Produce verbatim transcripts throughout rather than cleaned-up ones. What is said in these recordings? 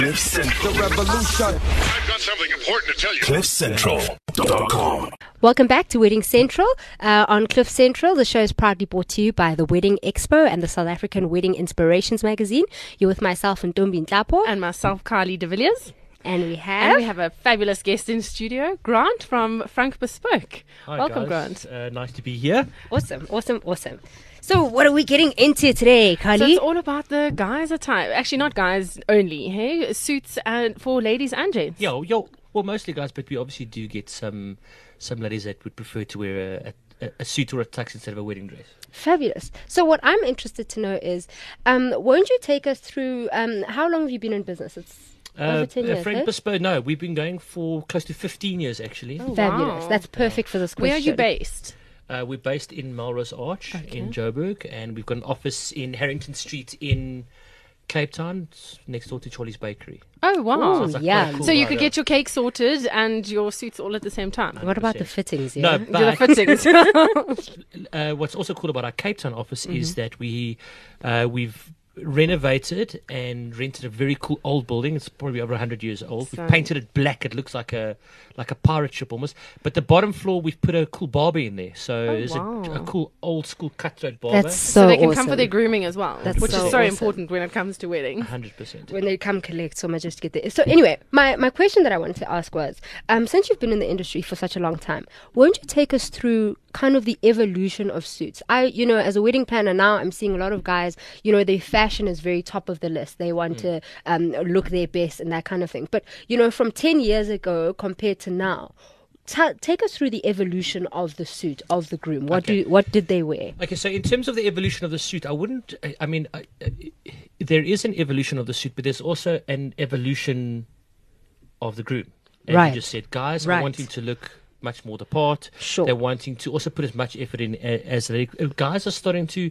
Cliff Central. The revolution. I've got something important to tell you. cliff central dot com. Welcome back to Wedding Central. Uh, on Cliff Central, the show is proudly brought to you by the Wedding Expo and the South African Wedding Inspirations magazine. You're with myself and Ntombi Nhlapo. And myself, Carly de Villiers. And we have... And we have a fabulous guest in studio, Grant from Frank Bespoke. Hi Welcome, guys. Grant. Uh, nice to be here. Awesome, awesome, awesome. So what are we getting into today, Carly? So it's all about the guys attire. Actually, not guys only, hey? Suits and for ladies and gents. Yeah, yo, well, mostly guys, but we obviously do get some some ladies that would prefer to wear a, a, a suit or a tux instead of a wedding dress. Fabulous. So what I'm interested to know is, um, won't you take us through, um, how long have you been in business? It's over ten years, Frank eh? Bespoke, no, we've been going for close to fifteen years, actually. Oh, Fabulous. wow. That's perfect for this question. Where are you based? Uh, we're based in Melrose Arch Okay. in Joburg, and we've got an office in Harrington Street in Cape Town, s- next door to Charlie's Bakery. Oh, wow. Ooh, It's like yeah. quite a cool So you ride could out. get your cake sorted and your suits all at the same time. What about the one hundred fittings? No, Yeah? Do the but fittings. uh, what's also cool about our Cape Town office Mm-hmm. is that we uh, we've renovated and rented a very cool old building. It's probably over one hundred years old. So- We've painted it black. It looks like a like a pirate ship almost. But the bottom floor, we've put a cool barber in there. So Oh, there's a, wow. a cool old school cutthroat barber. That's so, so they can awesome. come for their grooming as well, That's which so is so awesome. important when it comes to weddings. one hundred percent. When they come collect, so much just to get there. So anyway, my, my question that I wanted to ask was, um, since you've been in the industry for such a long time, won't you take us through kind of the evolution of suits? I, you know, as a wedding planner now, I'm seeing a lot of guys, you know, their fashion is very top of the list. They want to um, look their best and that kind of thing. But, you know, from ten years ago compared to now, ta take us through the evolution of the suit, of the groom. What Okay. do what did they wear? Okay, so in terms of the evolution of the suit, I wouldn't. I, I mean, I, I, there is an evolution of the suit, but there's also an evolution of the groom. As Right. you just said, guys Right. are wanting to look much more the part. Sure. They're wanting to also put as much effort in a- as they. Guys are starting to.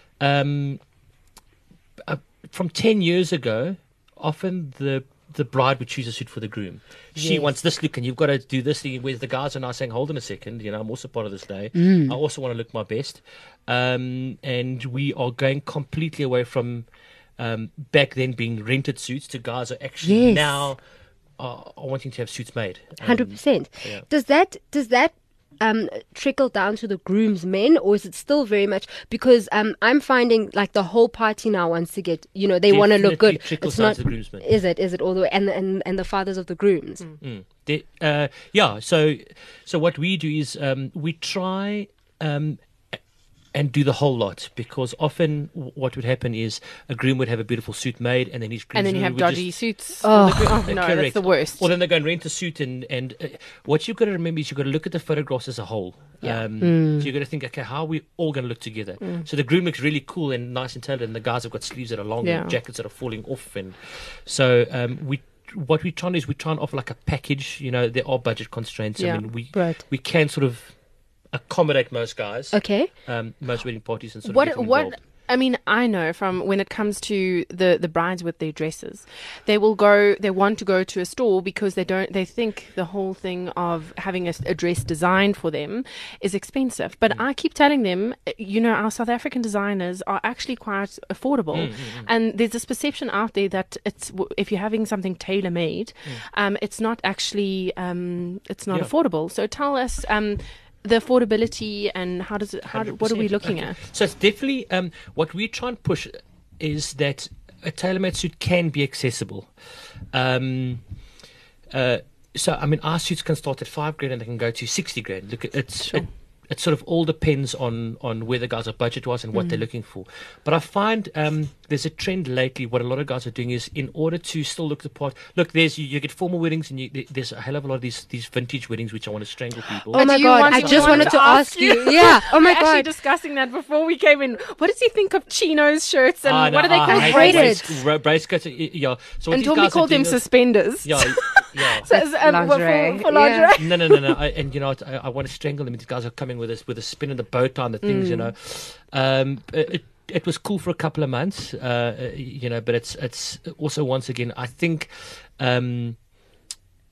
Um, uh, from ten years ago, often the the bride would choose a suit for the groom. She Yes. wants this look, and you've got to do this thing. Whereas the guys are now saying, "Hold on a second, you know, I'm also part of this day. Mm. I also want to look my best." Um, and we are going completely away from um, back then being rented suits to guys are actually Yes. now are, are wanting to have suits made. Um, Hundred percent. yeah. Does that does that um, trickle down to the groomsmen, or is it still very much because um, I'm finding like the whole party now wants to get, you know, they want to look Definitely good. trickles It's down not. to the groomsmen. Is it? Is it all the way? And the, and and the fathers of the grooms. Mm. The, uh, yeah, so so what we do is um, we try um, a- and do the whole lot, because often w- what would happen is a groom would have a beautiful suit made, and then his And then you groomsmen have would dodgy just, suits. Oh. for the groom. Oh, Uh, no, that's correct. the worst. Or then they go and rent a suit, and and uh, what you've got to remember is you've got to look at the photographs as a whole. Yeah. Um, Mm. So you've got to think, okay, how are we all going to look together? So the groom looks really cool and nice and tailored, and the guys have got sleeves that are long Yeah. and jackets that are falling off, and so um, we. What we try to do is we try and offer like a package. You know, there are budget constraints. Yeah. I mean, we Right. we can sort of accommodate most guys, Okay. um, most wedding parties, and sort of What get them what involved. I mean, I know from when it comes to the the brides with their dresses, they will go. They want to go to a store because they don't. They think the whole thing of having a, a dress designed for them is expensive. But Mm. I keep telling them, uh, you know, our South African designers are actually quite affordable, Mm, mm, mm. and there's this perception out there that it's w- if you're having something tailor made, um, it's not actually um, it's not Yeah. affordable. So tell us. Um, the affordability and how does it how do, what are we one hundred percent. looking Okay. at? So it's definitely um, what we try and push is that a tailor-made suit can be accessible. Um, uh, so I mean, our suits can start at five grand and they can go to sixty grand. Look, it's Sure. it, it sort of all depends on on where the guys are budget wise and what Mm. they're looking for. But I find um, there's a trend lately. What a lot of guys are doing is, in order to still look the part. Look, there's you, you get formal weddings, and you, there- there's a hell of a lot of these these vintage weddings which I want to strangle people. Oh Uh, my do you God, want I to- just we wanted to ask you. Yeah. Oh my We're actually God. discussing that before we came in. What does he think of chinos, shirts, and Ah, what no, are they I called? hate Braided. brace- ra- brace cuts, y- y- Yeah. So what And these Tommy guys are called them doing is- suspenders. Yeah, yeah. So, it's, um, for- Lingerie, For, yeah. lingerie. No, no, no, no. I, and you know, I, I want to strangle them. These guys are coming with us with a spin and the bow tie and the things. You know, um, it, it was cool for a couple of months. Uh, you know, but it's it's also once again, I think. Um,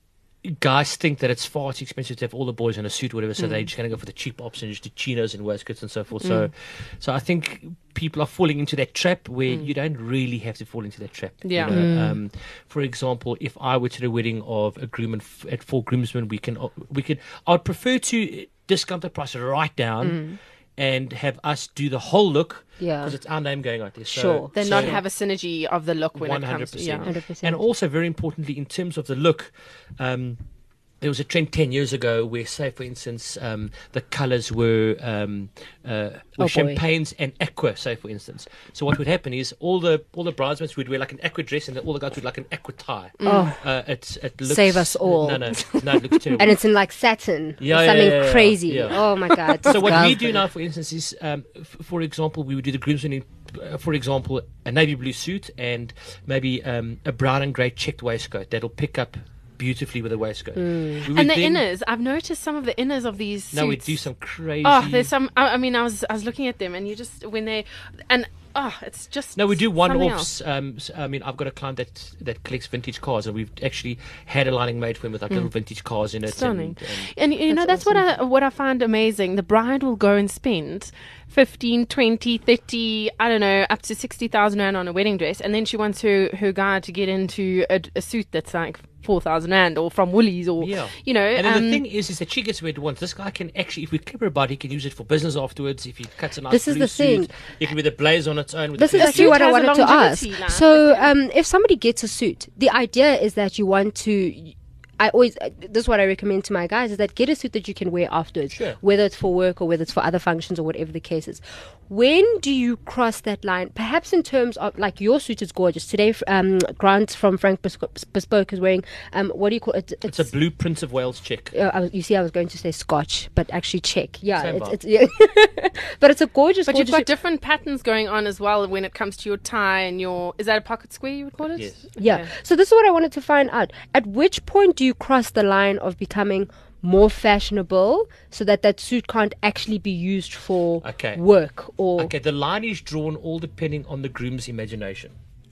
guys think that it's far too expensive to have all the boys in a suit or whatever, so they're just going to go for the cheap option, just do chinos and waistcoats and so forth. So, so I think people are falling into that trap where you don't really have to fall into that trap. you Yeah. know. Um, for example, if I were to the wedding of a groom and f- at four groomsmen, we can, we could. I'd prefer to discount the price right down and have us do the whole look. Yeah. Because it's our name going out there. So, Sure. Then so not have a synergy of the look when one it hundred comes to yeah. percent. one hundred percent. And also, very importantly, in terms of the look, um, there was a trend ten years ago where, say, for instance, um, the colours were, um, uh, were Oh, boy. champagnes and aqua, say, for instance. So what would happen is all the all the bridesmaids would wear like an aqua dress and all the guys would like an aqua tie. Oh. Uh, it, it looks, Save us all. No, no, no, it looks terrible. And it's in like satin. Yeah, or yeah, something yeah, yeah, crazy. yeah. Oh my God. So what we Girls. do now, for instance, is, um, f- for example, we would do the groomsmen in, uh, for example, a navy blue suit and maybe um, a brown and grey checked waistcoat that'll pick up beautifully with a waistcoat. We would And the then- inners, I've noticed some of the inners of these suits. No, we do some crazy. Oh, there's some. I, I mean, I was I was looking at them, and you just when they and oh, it's just No, we do something one-offs. Um, s- I mean, I've got a client that that collects vintage cars, and we've actually had a lining made for him with like little vintage cars in it. Stunning. And, and And you know That's that's what I what I find amazing. The bride will go and spend fifteen, twenty, thirty, I don't know, up to sixty thousand rand on a wedding dress, and then she wants her her guy to get into a, a suit that's like four thousand rand or from Woolies or yeah, you know. And then um, the thing is, is that she gets wear it once. This guy can actually, if we're clever about it, he can use it for business afterwards. If he cuts a nice This is blue the thing. suit, he can wear the blazer on its own. With This the is blue actually suit what I has a wanted to ask. longevity, like, So, um, if somebody gets a suit, the idea is that you want to. I always, uh, this is what I recommend to my guys, is that get a suit that you can wear afterwards, Sure. whether it's for work or whether it's for other functions or whatever the case is. When do you cross that line? Perhaps in terms of, like, your suit is gorgeous. Today, f- um, Grant from Frank Besp- Bespoke is wearing, um, what do you call it? It's a blue Prince of Wales check. Uh, I was, you see, I was going to say Scotch, but actually Czech. Yeah, Same it's, vibe. it's yeah. But it's a gorgeous, But you've gorgeous got suit. different patterns going on as well when it comes to your tie and your. Is that a pocket square you would call it? Yes. Yeah. Okay. So this is what I wanted to find out. At which point do you cross the line of becoming more fashionable so that that suit can't actually be used for Okay. work or Okay, the line is drawn all depending on the groom's imagination.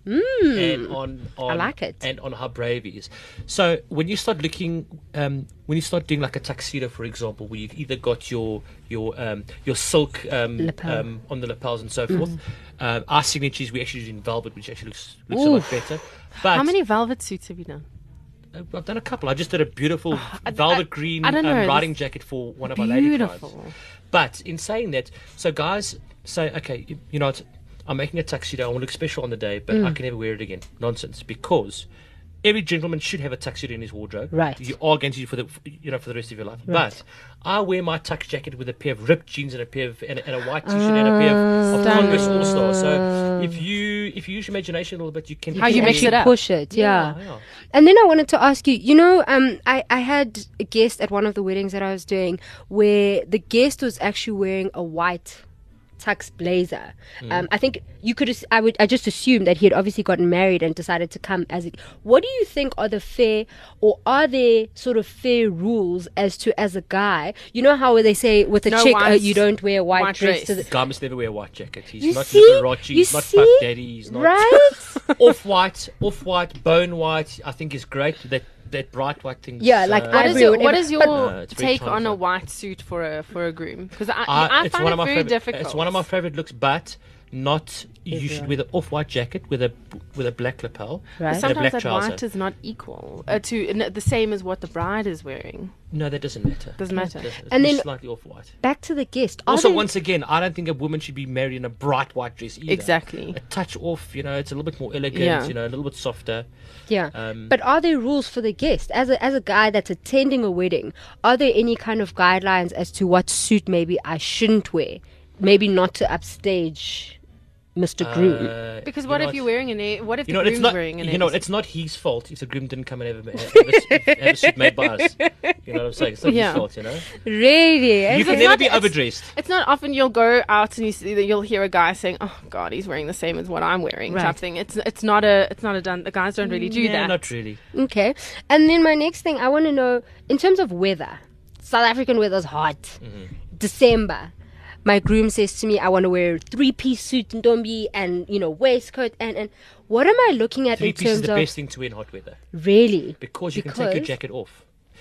And on, on like it. and on how brave he is. So when you start looking, um, when you start doing like a tuxedo, for example, where you've either got your your um, your silk um, Lapel. um, on the lapels and so forth, um, our signatures we actually do in velvet, which actually looks looks a lot Oof. better. But How many velvet suits have you done? I've done a couple. I just did a beautiful velvet I- green I don't um, know, riding this- jacket for one of our lady clients. Beautiful. But in saying that, so guys say, okay, you, you know what, I'm making a tuxedo, I want to look special on the day, but I can never wear it again. Nonsense. Because every gentleman should have a tuxedo in his wardrobe. Right. You are going to do for the you know for the rest of your life. But I wear my tux jacket with a pair of ripped jeans and a pair of and a, and a white t-shirt and a pair of, of Converse All Stars. So if you if you use your imagination a little bit, you can How you can mix actually it up. push it. Yeah. Yeah, yeah. And then I wanted to ask you, you know, um, I, I had a guest at one of the weddings that I was doing where the guest was actually wearing a white tux blazer. Um, I think you could, as- I would, I just assumed that he had obviously gotten married and decided to come as it. What do you think are the fair, or are there sort of fair rules as to, as a guy, you know how they say with a No chick, uh, white- you don't wear a white, white dress. dress. To the, Guy must never wear a white jacket. He's You not see? Liberace, You he's not see? Puff Daddy, he's not right? off white, off white, bone white. I think is great. That that bright white thing. Yeah, like What is Ivory or your, whatever. what is your But- No, it's very take on a charming. white suit for a for a groom? Because I, I- I, it's find one it of my very favorite, difficult. It's one of my favorite looks, but not. You should wear the off-white jacket with a with a black lapel Right. and a Sometimes black that trouser. white is not equal uh, to n- the same as what the bride is wearing. No, that doesn't matter. Doesn't matter. It's And then- slightly off-white. Back to the guest. Are Also, there- once again, I don't think a woman should be married in a bright white dress either. Exactly. A touch off, you know, it's a little bit more elegant, Yeah. you know, a little bit softer. Yeah, Um, but are there rules for the guest as a as a guy that's attending a wedding? Are there any kind of guidelines as to what suit maybe I shouldn't wear? Maybe not to upstage Mister Groom. Uh, Because you what know if what? you're wearing an a- what if You the know, it's groom's not. wearing an You know, a- it's not his fault if the groom didn't come and have a, have a, have a suit made by us. You know what I'm saying? It's not Yeah. his fault. You know, Really? you Okay. can it's never not- be it's- overdressed. It's not often you'll go out and you see that you'll hear a guy saying, "Oh God, he's wearing the same as what I'm wearing," Right. type thing. It's it's not a it's not a done. The guys don't really do yeah, that. not really. Okay. And then my next thing, I want to know, in terms of weather, South African weather's hot. Mm-hmm. December. My groom says to me, I want to wear a three-piece suit, ndombi, and, you know, waistcoat. And, and what am I looking at Three in pieces is terms the of... best thing to wear in hot weather Really? because you can take your Because- jacket off.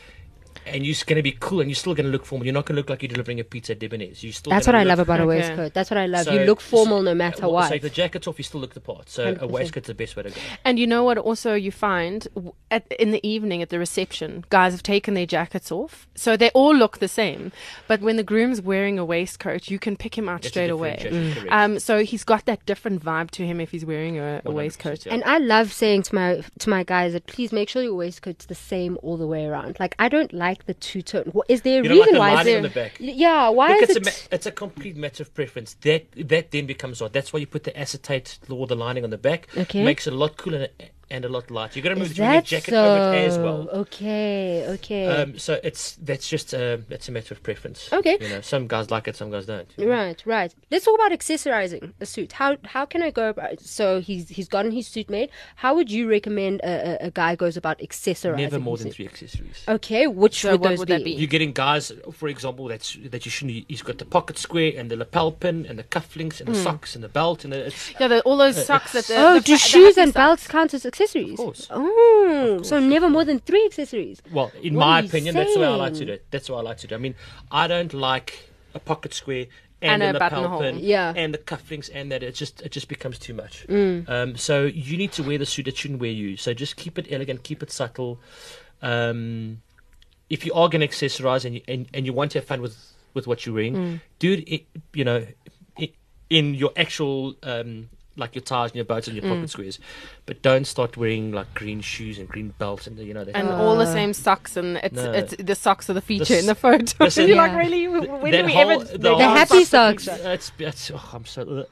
and you're going to be cool, and you're still going to look formal. You're not going to look like you're delivering a pizza at Debonairs. You're still. That's what gonna I look- love about a Okay. waistcoat. That's what I love. So- you look formal so- no matter well, what. So if the jacket's off, you still look the part. So one hundred a percent. waistcoat's the best way to go. And you know what? Also, you find w- at in the evening at the reception, guys have taken their jackets off, so they all look the same. But when the groom's wearing a waistcoat, you can pick him out It's a straight away. differentiation, correct. Um, so he's got that different vibe to him if he's wearing a, a one hundred percent, waistcoat. yeah. And I love saying to my to my guys that please make sure your waistcoat's the same all the way around. Like I don't like the two tone. What, is there a You don't like reason the why? Is lining there? on the back? Y- Yeah, why Look, is it's a, it? ma- it's a complete matter of preference. That that then becomes odd. That's why you put the acetate or the lining on the back. Okay. Makes it a lot cooler and, and a lot lighter. You're going to move Is your that jacket so? over it as well. Okay, okay. Um, so it's that's just uh, that's a matter of preference. Okay. You know, some guys like it, some guys don't. Right, right. Let's talk about accessorizing a suit. How how can I go about? So he's he's gotten his suit made. How would you recommend a, a, a guy goes about accessorizing? Never more his than suit? three accessories. Okay, which So would what those would be? that be? You're getting guys, for example, that's that you shouldn't. He's got the pocket square and the lapel pin and the cufflinks and the Hmm. socks and the belt and the, it's Yeah, the, all those socks that the, Oh, the do fa- the shoes happy and socks. belts count as accessories? Of course. Oh, so never more than three accessories. well, in What my are you opinion, that's the way I like to saying? do it. That's what I like to do. I mean, I don't like a pocket square and, And a a lapel buttonhole. pin Yeah. and the cufflinks and that it just it just becomes too much. Mm. Um, so you need to wear the suit that shouldn't wear you. So just keep it elegant, keep it subtle. Um, if you are going to accessorize and you, and, and you want to have fun with, with what you're wearing, Mm. do it, i- you know, i- in your actual, um, like your ties and your boats and your Mm. pocket squares. But don't start wearing like green shoes and green belts and, you know, that And kind of- all the same socks, and it's No. it's the socks are the feature This- in the photo. listen- You're like, Yeah. really? When that do we whole- ever? the make whole- The our happy socks socks. the It's, it's, oh, I'm so.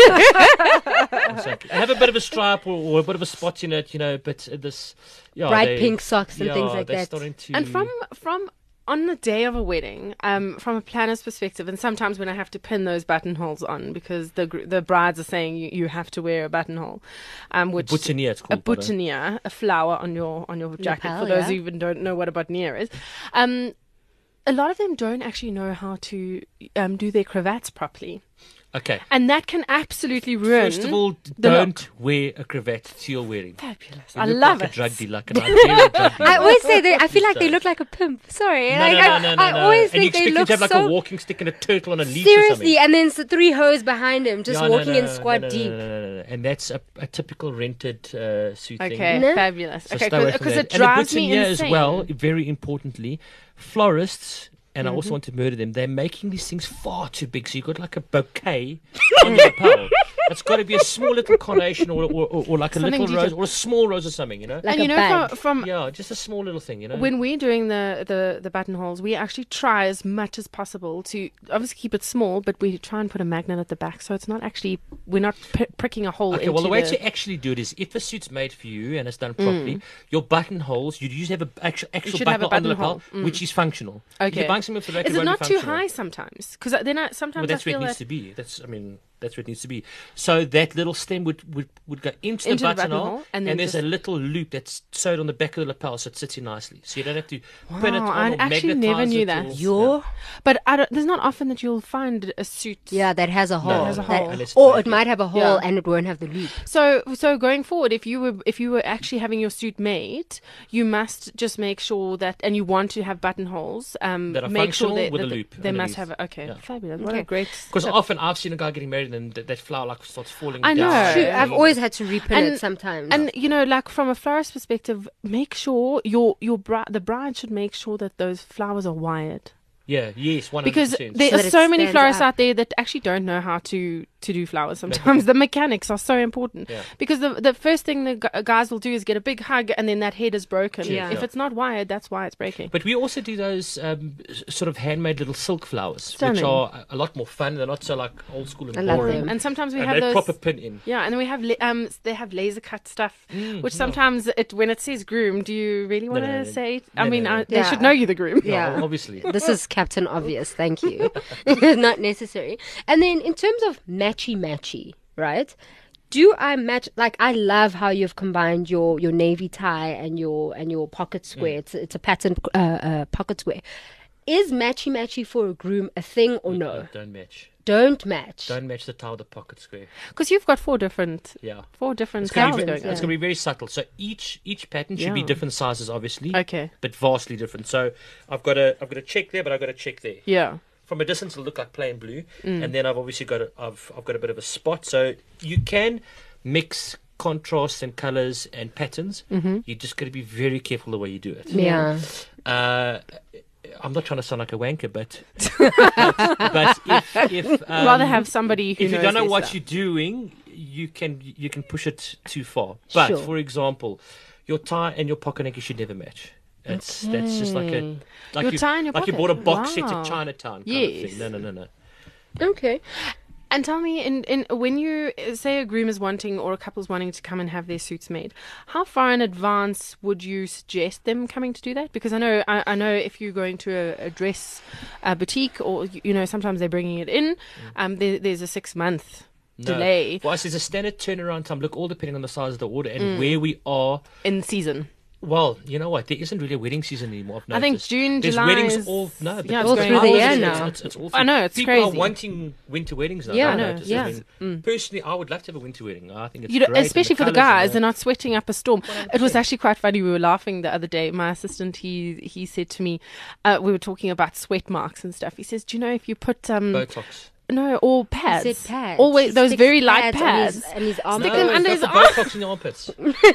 I'm so- have a bit of a stripe or, or a bit of a spot in it, you know. But this, yeah, Bright they- pink socks and yeah, things like they're that. starting to. And from from on the day of a wedding, um, from a planner's perspective, and sometimes when I have to pin those buttonholes on because the gr- the brides are saying you, you have to wear a buttonhole, um, which boutonniere, it's a called. by the- boutonniere, a flower on your on your jacket. Lapel, For those yeah. who even don't know what a boutonniere is, um, a lot of them don't actually know how to um, do their cravats properly, Okay. and that can absolutely ruin. First of all, d- the don't look. wear a cravat to your wearing. Fabulous! You I look love like it. a drug dealer, like a Nigerian drug dealer. I always say they. I feel like they So- look like a pimp. Sorry, No, like no, I, no, no, no, I no. always and you think they expect him look to have like so a walking stick and a turtle on a leash or seriously, something. and then s- three hoes behind him just Yeah, no, walking no, in no, squad no, no, deep. No, no, no, no. And that's a, a typical rented uh, suit Okay, thing. No? fabulous. So okay, stay away from because that. it And the drives me boutonniere insane. as well, very importantly, florists, and I also Mm-hmm. want to murder them, they're making these things far too big. So you've got like a bouquet on your lapel. It's got to be a small little carnation or, or, or, or like a Something little rose detailed. or a small rose or something, you know? Like and a you know, bag. from, from Yeah, just a small little thing, you know? when we're doing the, the, the buttonholes, we actually try as much as possible to obviously keep it small, but we try and put a magnet at the back, so it's not actually we're not p- pricking a hole Okay, into well, the way the, to actually do it is if a suit's made for you and it's done Mm. properly, your buttonholes, you usually have an actual, actual should have button a on the lapel, buttonhole. Mm. which is functional. If Okay. you're buying something for the rack, Is it it won't be not too functional. high sometimes? Because then I, sometimes Well, that's I where feel it needs that to be. That's, I mean, that's where it needs to be. So that little stem would, would, would go into, Into the the buttonhole, buttonhole, and and, then there's just- a little loop that's sewed on the back of the lapel, so it sits in nicely. So you don't have to pin it Wow, on I or actually never magnetize knew it that. or- Your but I don't, there's not often that you'll find a suit. yeah, that has a hole. has a That- hole. Unless it's or made it for- might have a hole Yeah. and it won't have the loop. So so going forward, if you were if you were actually having your suit made, you must just make sure that, and you want to have buttonholes, um, That are make sure functional that, with that a they- loop They must underneath. have a, okay, Yeah. fabulous. What Okay. a great. Because tip. often I've seen a guy getting married and th- that flower like starts falling I know. down. True, Uh, I've always had to repin and- it sometimes. And you know, like from a florist perspective, make sure your your bri- the bride should make sure that those flowers are wired, Yeah, yes, one hundred because percent. there So are that it so many stands florists up. out there that actually don't know how to to do flowers. Sometimes the mechanics are so important, Yeah. because the the first thing the gu- guys will do is get a big hug, and then that head is broken. Yeah. If Yeah. it's not wired, that's why it's breaking. But we also do those um, s- sort of handmade little silk flowers, Stunning. which are a- a lot more fun. They're not so like old school and I love boring. them. And sometimes we And have they those. proper pin in. Yeah, and then we have la- um they have laser cut stuff, Mm, which no. sometimes it when it says groom, do you really want to no, no. say? No, I no, mean, no. I, they Yeah. should know you the groom. Yeah. No, obviously. This is Captain Obvious, thank you. Not necessary. And then in terms of matchy matchy, right? Do I match like I love how you've combined your, your navy tie and your and your pocket square. It's it's a pattern uh, uh, pocket square. Is matchy matchy for a groom a thing or no? Don't match. don't match. Don't match the tie with the pocket square. Because you've got four different, Yeah. four different It's going, to styles be, going it's yeah. going to be very subtle. So each each pattern should be Yeah. different sizes, obviously. Okay. But vastly different. So I've got a I've got a check there, but I've got a check there. Yeah. From a distance, it'll look like plain blue, Mm. and then I've obviously got a, I've I've got a bit of a spot. So you can mix contrasts and colors and patterns. Mm-hmm. You just got to be very careful the way you do it. Yeah. Uh, I'm not trying to sound like a wanker, but but if if um, Rather have somebody who if you knows don't know their what stuff. you're doing, you can you can push it too far. But Sure. for example, your tie and your pocket neck should never match. That's that's just like a like Your you, tie and your like you pocket. bought a box set Wow. at Chinatown. Kind Yes. Of thing. No, no, no, no. Okay. And tell me, in, in when you uh, say a groom is wanting or a couple's wanting to come and have their suits made, how far in advance would you suggest them coming to do that? Because I know, I, I know if you're going to a, a dress uh, boutique, or you you know, sometimes they're bringing it in. Um, there, there's a six month No. delay For us, there's a standard turnaround time. Look, all depending on the size of the order Mm. and where we are. in season. Well, you know what? There isn't really a wedding season anymore. I've I think noticed. June, There's July weddings is- all no, but yeah, it's All going through the all year this- now. It's, it's, it's all I know, it's People crazy. are wanting winter weddings now. Yeah, I've I know, noticed. yeah. I mean, Mm. Personally, I would love to have a winter wedding. I think it's You know, great. and especially for the colours and guys, the- they're not sweating up a storm. It was actually quite funny. We were laughing the other day. My assistant, he he said to me, uh, we were talking about sweat marks and stuff. He says, "Do you know if you put um Botox. no or pads, He said pads. always He those sticks very light pads pads." on his, and his arm. Stick no, them it's under got his the arm. Botox in your armpits.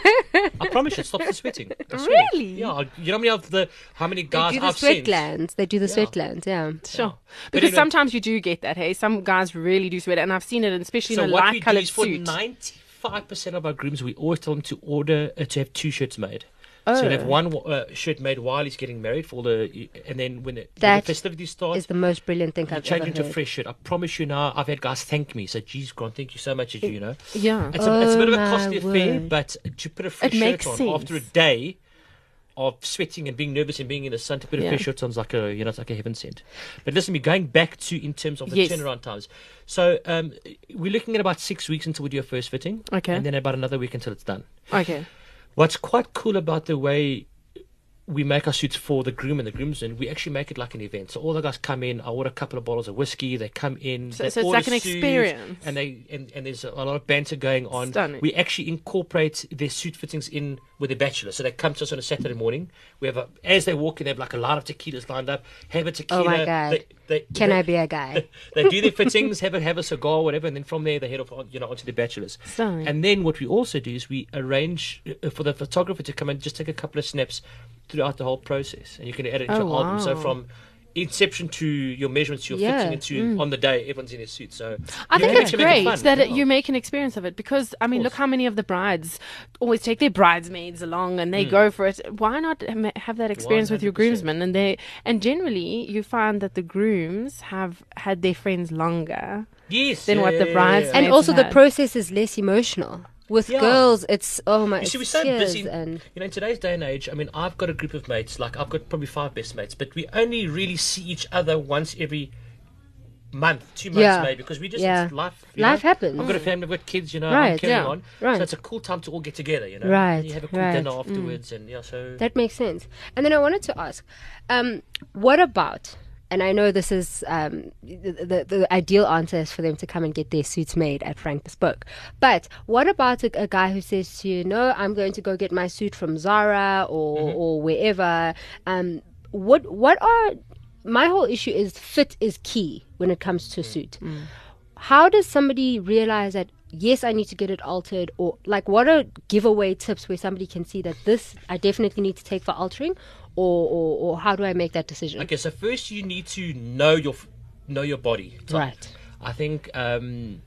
I promise you, it stops the sweating. I swear. Really? Yeah. You know how many of the how many They guys do the I've sweat seen? glands. They do the Yeah. sweat glands. Yeah. Sure, But because anyway- sometimes you do get that. Hey, some guys really do sweat, and I've seen it, especially So in a what we light do coloured is for suit. ninety-five percent of our grooms, we always tell them to order uh, to have two shirts made. So you'll have Oh. one uh, shirt made while he's getting married for the, and then when, it, when That the festivities start, Is the most brilliant thing you I've change ever into a heard. fresh shirt. I promise you now, I've had guys thank me. So, geez, Grant, thank you so much, as you, you know. Yeah, It's, a, it's a bit of a Oh, my costly affair, word. but to put a fresh It shirt makes on sense. after a day of sweating and being nervous and being in the sun, to put a Yeah. fresh shirt on is like a, you know, it's like a heaven sent. But listen, we're going back to in terms of the Yes. turnaround times. So um, we're looking at about six weeks until we do our first fitting. Okay. And then about another week until it's done. okay. What's quite cool about the way we make our suits for the groom and the groomsmen, we actually make it like an event. So all the guys come in, I order a couple of bottles of whiskey, they come in. So- they so it's order like an suits, experience. And they and, and there's a lot of banter going on. Stunning. We actually incorporate their suit fittings in with the bachelor. So they come to us on a Saturday morning. We have a, as they walk in, they have like a line of tequilas lined up, have a tequila. Oh my God. They, they, Can they, I be a guy? they do their fittings, have a have a cigar, whatever, and then from there they head off, on, you know, onto the bachelors. Stunning. And then what we also do is we arrange uh, for the photographer to come and just take a couple of snaps throughout the whole process, and you can add it into Oh, your album. So wow. from inception to your measurements, to your Yeah. fitting, into on the day everyone's in their suit. So Mm. I you think can it's actually make it great fun. that it, Yeah. you make an experience of it, because I mean, look course. how many of the brides always take their bridesmaids along and they Hmm. go for it. Why not ha- have that experience with your one hundred percent. groomsmen? And they and generally you find that the grooms have had their friends longer. yes, Then yeah, what the yeah, brides- yeah. And Maids also the had. process is less emotional. With Yeah. girls, it's oh my, You see, we're it's so tears busy. and You know, in today's day and age, I mean, I've got a group of mates. Like, I've got probably five best mates, but we only really see each other once every month, two months Yeah. maybe, because we just Yeah. it's life. you Life know? happens. I've got a family, I've got kids. You know, I'm Right, carrying yeah, on. right. So it's a cool time to all get together. You know, Right, And you have a cool right. dinner afterwards, and yeah. So that makes sense. And then I wanted to ask, um, what about? And I know this is um, the, the the ideal answer is for them to come and get their suits made at Frank Bespoke. But what about a, a guy who says to you, "No, I'm going to go get my suit from Zara or Mm-hmm. or wherever." Um, what what are my whole issue is fit is key when it comes to a suit. How does somebody realize that, yes, I need to get it altered? Or like, what are giveaway tips where somebody can see that this I definitely need to take for altering? Or, or, or how do I make that decision? okay, so first you need to know your f- know your body. type. Right. I think um,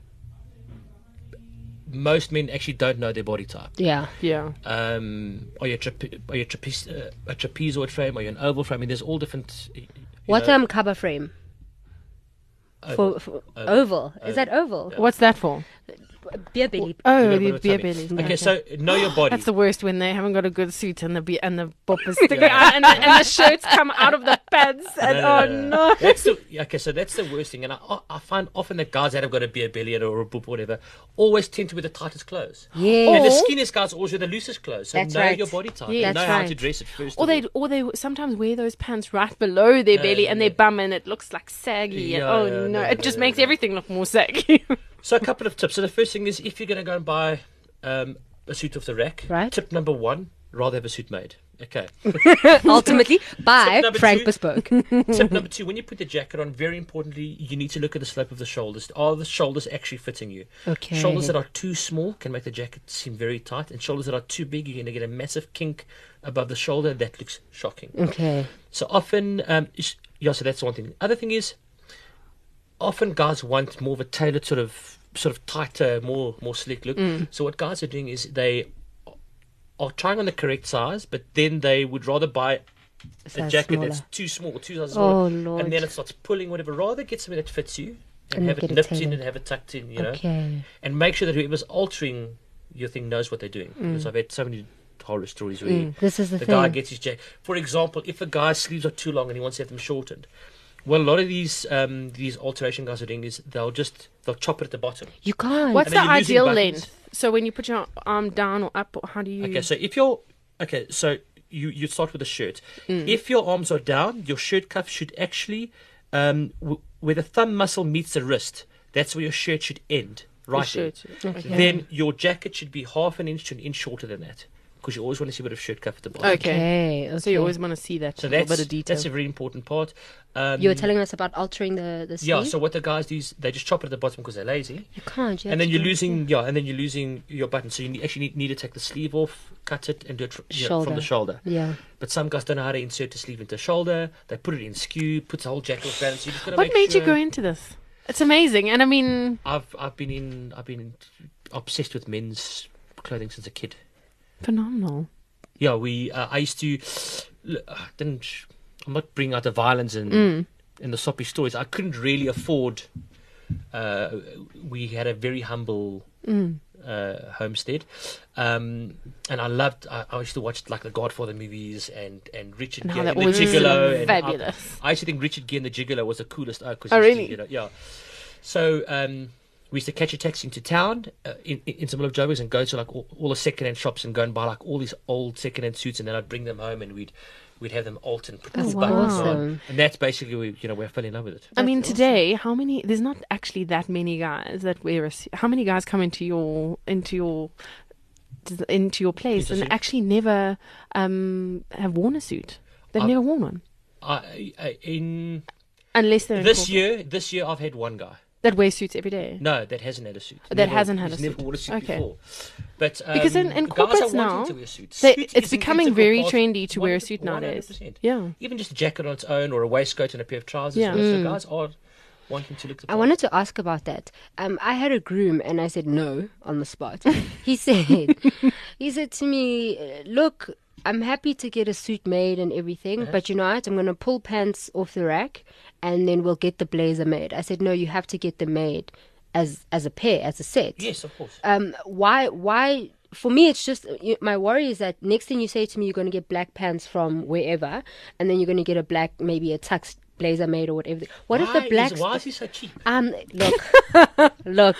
most men actually don't know their body type. Yeah, yeah. Um, are you a, trape- are you a, trape- uh, a trapezoid frame? Are you an oval frame? I mean, there's all different. y- you What know, um cover frame? oval. For, for Oval. oval. Is that oval? What's that for? Beer belly. Oh, You got a the bit of beer tummy. bellies. Okay, so know your body. That's the worst when they haven't got a good suit and the be- and the boppers stick out and, the, and the shirts come out of the pads and oh no. That's the okay. So that's the worst thing, and I, I find often that guys that have got a beer belly or a boob or whatever always tend to wear the tightest clothes. Yeah. And the Or- skinniest guys always wear the loosest clothes. So That's know right. your body type. Yeah, and know that's how right. to dress it first. Or of they all. or they sometimes wear those pants right below their belly and their yeah. bum and it looks like saggy. and, Yeah, oh yeah, no, no, it no, just no, makes no. everything look more saggy. So a couple of tips. So the first thing is if you're going to go and buy um, a suit off the rack. Right. Tip number one: rather have a suit made. Okay. Ultimately, by number Frank two. Bespoke. Tip number two: when you put the jacket on, very importantly, you need to look at the slope of the shoulders. Are the shoulders actually fitting you? Okay. Shoulders that are too small can make the jacket seem very tight, and shoulders that are too big, you're going to get a massive kink above the shoulder. That looks shocking. Okay. So often, um, is- yeah. So that's one thing. Other thing is, often guys want more of a tailored sort of, sort of tighter, more more sleek look. So what guys are doing is they are trying on the correct size, but then they would rather buy a Size jacket smaller. that's too small, too size smaller, Oh, Lord. and then it starts pulling whatever. Rather get something that fits you and, And have get it it nipped in tailored. and have it tucked in, you know, Okay. and make sure that whoever's altering your thing knows what they're doing. Because I've had so many horror stories where Mm, this is the the thing. guy gets his jacket. For example, if a guy's sleeves are too long and he wants to have them shortened, well, a lot of these um, these alteration guys are doing is they'll just they'll chop it at the bottom. You can't. What's And the then you're losing ideal buttons. length? So when you put your arm down or up, or how do you? Okay, so if you're okay, so you you start with a shirt. Mm. If your arms are down, your shirt cuff should actually um, w- where the thumb muscle meets the wrist. That's where your shirt should end. the Right. shirt. there. Okay. Then your jacket should be half an inch to an inch shorter than that, because you always want to see a bit of shirt cuff at the bottom. Okay. Okay. okay. So you always want to see that So little that's bit of detail. that's a very important part. Um, You were telling us about altering the the sleeve. yeah. So what the guys do is they just chop it at the bottom because they're lazy. you can't. You have And then to you're do it. losing, yeah, and then you're losing your button. So you ne- actually need, need to take the sleeve off, cut it, and do it fr- you know, from the shoulder. Yeah. But some guys don't know how to insert the sleeve into the shoulder. They put it in skew, puts the whole jacket off balance. You just gotta What make made you sure- go into this? It's amazing, and I mean, I've I've been in I've been in, obsessed with men's clothing since a kid. phenomenal. Yeah, we uh, I used to look, I didn't I'm not bringing out the violence and Mm. and the soppy stories. I couldn't really afford. Uh, we had a very humble Mm. uh, homestead, um, and I loved. I, I used to watch like the Godfather movies and and Richard And how Gere they and the always Gigolo. look And I- fabulous. I, used to think Richard Gere and the Gigolo was the coolest. Uh, 'cause Oh, he used to, really? you know, yeah. So um, we used to catch a taxi into town uh, in in in the middle of Joburg and go to like all, all the second-hand shops and go and buy like all these old second-hand suits, and then I'd bring them home and we'd we'd have them altered and put That's the buttons on. awesome. And that's basically where, you know where I fell in love with it. I mean, That's awesome. today, how many? There's not actually that many guys that wear a suit. How many guys come into your into your into your place Into and suit? actually never um, have worn a suit? They've I've- never worn one I, I in unless they're in this corporate. year, this year I've had one guy. that wears suits every day. No, that hasn't had a suit. That Never- hasn't had he's a never suit. worn a suit Okay. before. But um, Because in- in guys are corporates wanting now, to wear suits. They, Suit it's is an becoming integral very part- trendy to wear a one- suit one hundred nowadays. percent. Yeah. Even just a jacket on its own or a waistcoat and a pair of trousers. Yeah. You know, Mm. So guys are wanting to look the I part. wanted to ask about that. Um, I had a groom, and I said no on the spot. he said, he said to me, "Look, I'm happy to get a suit made and everything, but you know what? I'm gonna pull pants off the rack, and then we'll get the blazer made." I said, "No, you have to get them made as as a pair, as a set." Yes, of course. Um, why why? For me, it's just you, my worry is that next thing you say to me, you're going to get black pants from wherever, and then you're going to get a black, maybe a tux blazer made or whatever. What if why the black? Is, why is he so cheap? Um, look, look.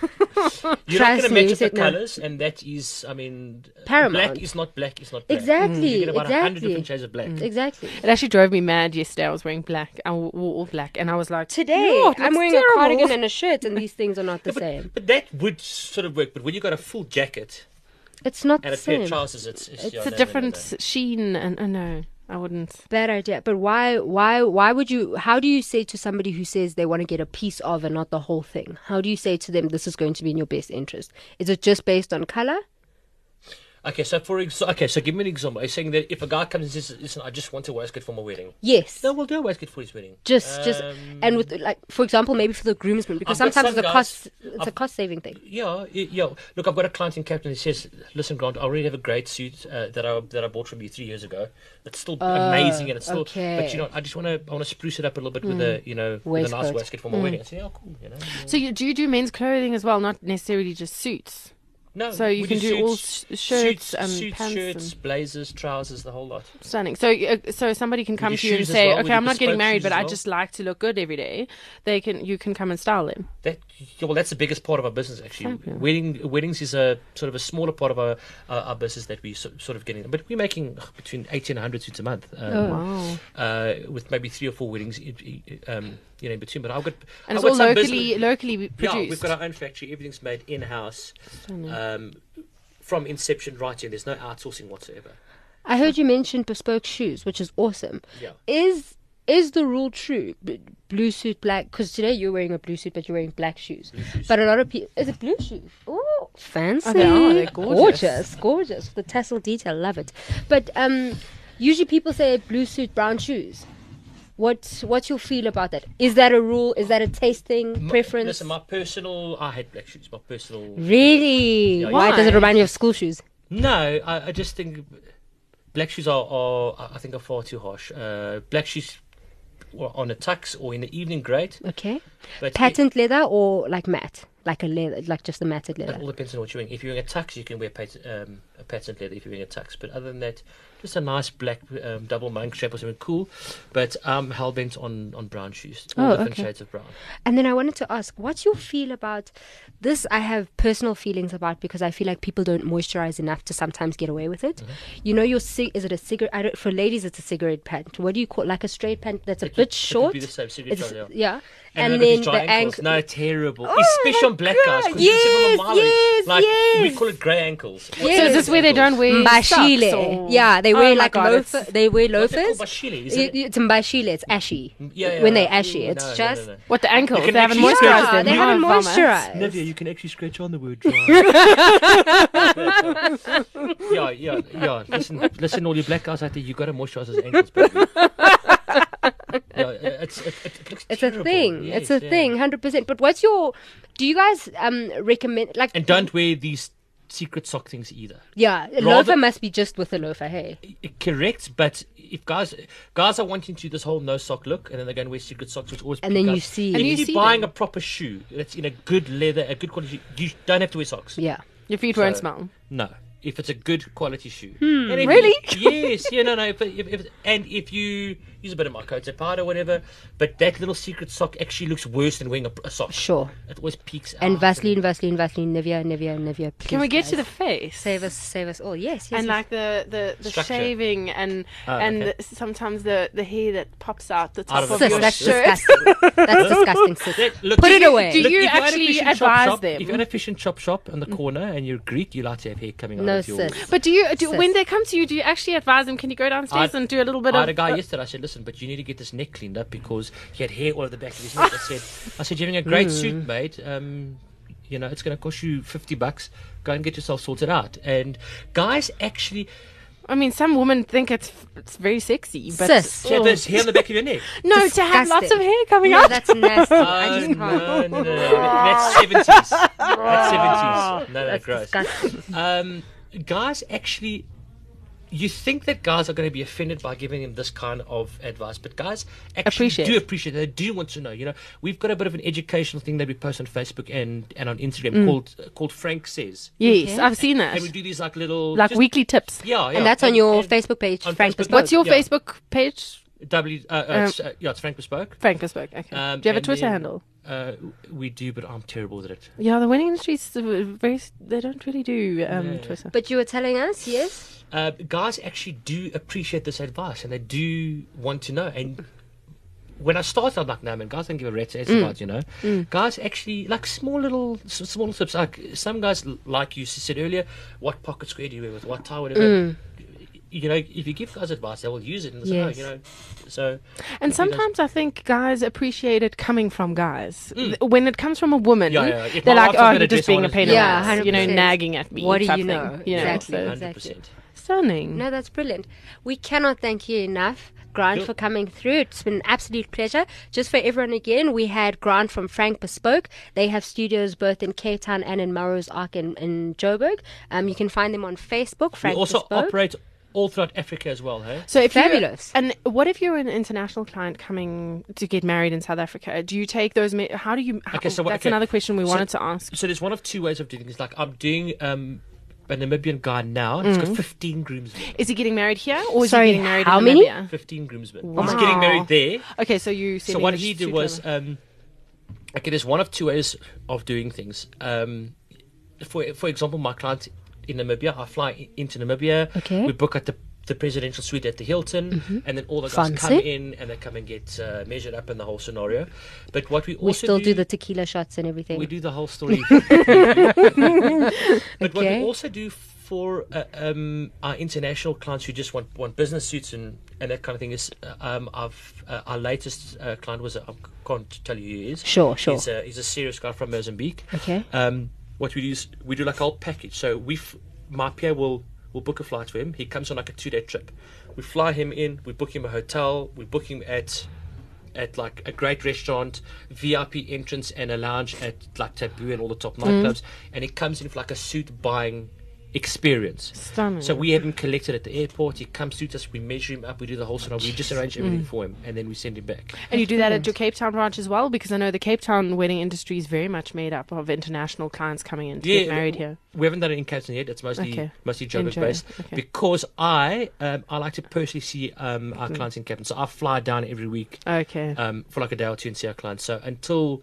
You're Trust not going to me, match he up the said no. colours, and that is, I mean, Paramount. black is not black. Is not black. Exactly, You get about a hundred exactly. different shades of black. Exactly. It actually drove me mad yesterday. I was wearing black. I wore all black, and I was like, Today, "No, it I'm looks wearing terrible." a cardigan and a shirt, and these things are not the But, same. but that would sort of work. But when you got a full jacket It's not and the a pair of same. trousers, it's it's, It's yeah, a no, no, no, different no. sheen, and uh, no, I wouldn't. Bad idea. But why? Why? Why would you? How do you say to somebody who says they want to get a piece of and not the whole thing? How do you say to them this is going to be in your best interest? Is it just based on color? Okay, so for example, okay, so give me an example. Are you saying that if a guy comes and says, "Listen, I just want a waistcoat for my wedding," Yes. no, we'll do a waistcoat for his wedding. Just, just, Um, and with like, for example, maybe for the groomsmen, because I've got sometimes some it's a guys- cost, it's a I've- cost saving thing. Yeah, y- yeah. Look, I've got a client in Captain. He says, "Listen, Grant, I already have a great suit uh, that I that I bought from you three years ago. It's still amazing, and it's still. okay. But you know, I just want to I want to spruce it up a little bit with a you know with a nice Waistcoat. waistcoat for my wedding." I say, "Oh, cool." You know. So you, do you do men's clothing as well, not necessarily just suits? No, So you we can do all suits, sh- shirts suits, and suits, pants shirts, and- blazers, trousers, the whole lot. Stunning. So, uh, so somebody can come do to you and shoes as say, well. We "Okay, do I'm not getting bespoke married, shoes but as I well. just like to look good every day." They can, you can come and style them. That yeah, well, that's the biggest part of our business actually. Fabulous. Wedding weddings is a sort of a smaller part of our our, our business that we so, sort of getting, but we're making ugh, between eighty and a hundred suits a month. Um, Oh. Wow. uh, with maybe three or four weddings, i- i- um, you know, in between. But I've got And I've it's got all some locally, business- locally produced. Yeah, we've got our own factory. Everything's made in house, um, from inception right in. There's no outsourcing whatsoever. I heard you mention bespoke shoes, which is awesome. Yeah. Is is the rule true? B- blue suit, black. Because today you're wearing a blue suit, but you're wearing black shoes. But a lot of people, is it blue shoes? Oh, fancy! Oh, they are. They're gorgeous. gorgeous, gorgeous. The tassel detail, love it. But um, usually people say blue suit, brown shoes. What what's your feel about that? Is that a rule? Is that a taste thing, My- preference? Listen, my personal, I hate black shoes. My personal. Really? Yeah, Why? Does it Why? remind you of school shoes? No, I, I just think black shoes are, are, I think, are far too harsh. Uh, black shoes or on a tux or in the evening, great. Okay. But Patent leather or like matte? Like a leather, like just a matted It, leather. it all depends on what you're wearing. If you're wearing a tux, you can wear pat, um, a patent leather if you're wearing a tux. But other than that, just a nice black um, double monk strap or something cool. But I'm hell bent on, on brown shoes. All Oh, different okay. shades of brown. And then I wanted to ask, what's your feel about this? I have personal feelings about because I feel like people don't moisturize enough to sometimes get away with it. Mm-hmm. You know, your cig- is it a cigarette? I don't, for ladies, it's a cigarette pant. What do you call like a straight pant that's a It could- bit it could short? be the same, cigarette It's- trouser, yeah. And, And, then then dry the ankles. ankle. No, terrible. Oh Especially my on black guys. 'cause God. you can see from a Yes, mile away. yes, Like, we yes. call it grey ankles. What- Yes. So is this where they don't wear socks? Mbashile. Or... Yeah, they Oh wear my like God, loafer. it's- They wear What's it called? loafers. Bashile, It, isn't it? it's mbashile. It's ashy. Yeah, yeah, when they're yeah. ashy, Ooh, it's no, no, just. no, no. What, the ankles? You can They haven't actually- moisturized Yeah, them. they You haven't want vomit. moisturized. Nivea, you can actually scratch on the word dry. yeah, yeah, yeah. Listen, listen, all you black guys out there, you got to moisturize those ankles, baby. Yeah, it's, it, it, it looks It's a terrible. thing. Yes, it's a yeah. thing, hundred percent. But what's your? Do you guys um recommend like? And don't wear these secret sock things either. Yeah, a rather- loafer must be just with a loafer. Hey. I- Correct, but if guys guys are wanting to do this whole no sock look, and then they're going to wear secret socks, which always And pick then you up. see- And And you if see you're buying them. a proper shoe that's in a good leather, a good quality, you don't have to wear socks. Yeah. Your feet won't So- smell. No, if it's a good quality shoe. And if Really? You, yes, yeah, no, no. If, if, if, and if you use a bit of Marcote powder or whatever, but that little secret sock actually looks worse than wearing a, a sock. Sure. It always peaks out. And Vaseline, Vaseline, Vaseline, Nivea, Nivea, Nivea. Please, Can we get guys. to the face? Save us, save us all. Yes, yes. And yes. like the, the, the Structure. shaving and Ah, and okay. the, sometimes the, the hair that pops out the top Out of of, the Sis, your bush. that's shirt. disgusting. That's disgusting, sis. That- look, Put do it you- away. Do Look, you if you're at a actually fish and chop advise shop, them? If you're at a fish and chop shop on the corner and you're Greek, you like to have hair coming out No, of your... sis. But do you do Sis. when they come to you? Do you actually advise them? Can you go downstairs I- and do a little bit I of? had a guy uh, yesterday. I said, "Listen, but you need to get this neck cleaned up because he had hair all over the back of his neck." I said, "I said you're having a great suit, mate. Um, you know, it's going to cost you fifty bucks. Go and get yourself sorted out." And guys actually, I mean, some women think it's it's very sexy, but Sis. do you have this hair on the back of your neck? no, to have lots of Disgusting. hair coming No, out. that's nasty. I Oh, just can't. no, no, no, no. That's seventies. That's seventies. No, no, That's gross. disgusting. Um, guys actually, you think that guys are going to be offended by giving them this kind of advice, but guys actually Appreciate. do appreciate it. They do want to know. You know, we've got a bit of an educational thing that we post on Facebook and, and on Instagram Mm. called called Frank Says, Yes, Okay. I've seen that. and we do these like little Like just- weekly tips. Yeah, yeah. And that's on your and Facebook page, on Frank Facebook. Bespoke. What's your Yeah. Facebook page? W, uh, uh, it's, uh, yeah, it's Frank Bespoke. Frank Bespoke. Okay. Um, do you have a and Twitter then- handle? Uh, we do, but I'm terrible at it. Yeah, the wedding industry is uh, very. They don't really do um, Yeah. Twitter. But you were telling us, yes? Uh, guys actually do appreciate this advice and they do want to know. And when I started, I'm like, no, man, guys don't give a rat's ass Mm. about, you know. Guys actually like small little, s- small tips. Like some guys, l- like you said earlier, what pocket square do you wear with what tie, whatever. Mm. you know, if you give guys advice, they will use it and say, Yes. oh, you know, so. And if you guys- sometimes I think guys appreciate it coming from guys. Th- When it comes from a woman, Yeah, yeah. If they're my like, wife was "Oh, gonna you're dress just being a honest- pain in Yeah, the ass," you know, one hundred percent. nagging at me. What do type you thing, know? You know, Exactly. so- one hundred Exactly. percent. Stunning. No, that's brilliant. We cannot thank you enough, Grant, Sure. for coming through. It's been an absolute pleasure. Just for everyone again, we had Grant from Frank Bespoke. They have studios both in Cape Town and in Melrose Arc in, in Joburg. Um, you can find them on Facebook, We Frank also Bespoke. operate all throughout Africa as well, hey? So if you- Fabulous. and what if you're an international client coming to get married in South Africa? Do you take those? Ma- how do you? How, Okay, so what- that's okay. another question we So- wanted to ask. So there's one of two ways of doing things. Like I'm doing um, a Namibian guy now. He's got fifteen groomsmen. Is he getting married here, or is Sorry, he getting married how in many? Namibia? fifteen groomsmen. Wow. He's getting married there. Okay, so you. So sending what the he did suit was, over. um, okay, there's one of two ways of doing things. Um, for for example, my client in Namibia, I fly i- into Namibia. Okay. We book at the the presidential suite at the Hilton, and then all the guys Fancy. come in and they come and get uh, measured up in the whole scenario. But what we also We still do the tequila shots and everything. we do the whole story. But what Okay. we also do for uh, um, our international clients who just want, want business suits and, and that kind of thing is uh, um, I've, uh, our latest uh, client was, a, I can't tell you who he is. Sure, sure. He's a, he's a serious guy from Mozambique. Okay. Um, what we do is we do like a whole package. So we, f- my P A will, will book a flight for him. He comes on like a two-day trip. We fly him in, we book him a hotel, we book him at at like a great restaurant, V I P entrance and a lounge at like Taboo and all the top nightclubs, and he comes in for like a suit buying experience. Stunning. So we have him collected at the airport. He comes to us, we measure him up, we do the whole scenario, we just arrange everything for him, and then we send him back. And you do that at your Cape Town branch as well, because I know the Cape Town wedding industry is very much made up of international clients coming in to get married w- here. We haven't done it in Cape Town yet. It's mostly Okay. mostly In Joburg Joburg, based okay. because I um, I like to personally see um, Mm. our clients in Cape Town. So I fly down every week Okay. um, for like a day or two and see our clients. So until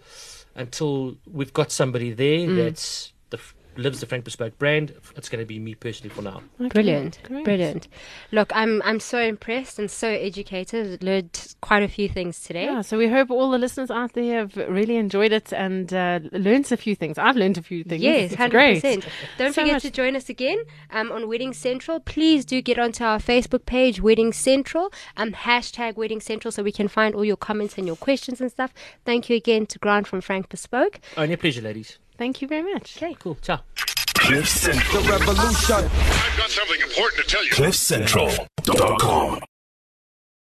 until we've got somebody there Mm. that's the f- lives the Frank Bespoke brand, it's going to be me personally for now. Okay, Brilliant, great. brilliant. Look, I'm I'm so impressed and so educated. Learned quite a few things today. Yeah, so we hope all the listeners out there have really enjoyed it and uh, learned a few things. I've learned a few things. Yes, It's hundred great. percent. Don't So forget much- to join us again um, on Wedding Central. Please do get onto our Facebook page, Wedding Central, um, hashtag Wedding Central, so we can find all your comments and your questions and stuff. Thank you again to Grant from Frank Bespoke. Only a pleasure, ladies. Thank you very much. Okay. Cool. Ciao. Cliff Central. I've got something important to tell you. Cliff Central dot com.